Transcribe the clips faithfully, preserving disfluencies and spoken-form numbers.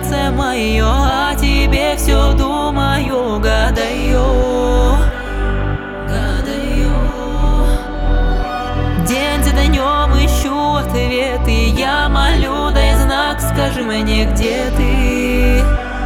сердце мое, о тебе все думаю, гадаю, гадаю. День за днем ищу ответы, я молю, дай знак, скажи мне, где ты.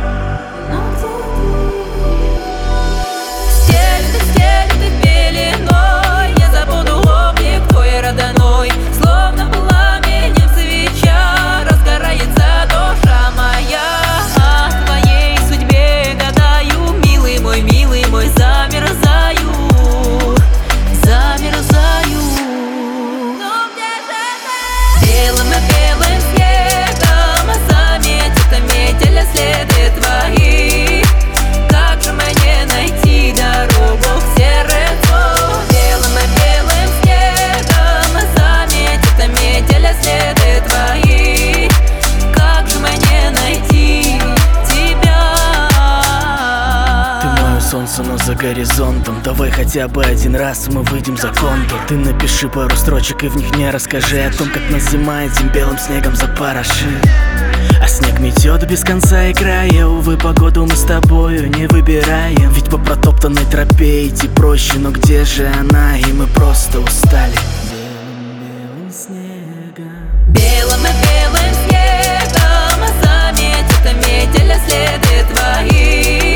Солнце, но за горизонтом. Давай хотя бы один раз мы выйдем за контур. Ты напиши пару строчек и в них мне расскажи о том, как нас зима этим белым снегом запорошит. А снег метет без конца и края. Увы, погоду мы с тобою не выбираем. Ведь по протоптанной тропе идти проще. Но где же она? И мы просто устали. Белым-белым снегом, белым и белым снегом заметит метеля следы твои.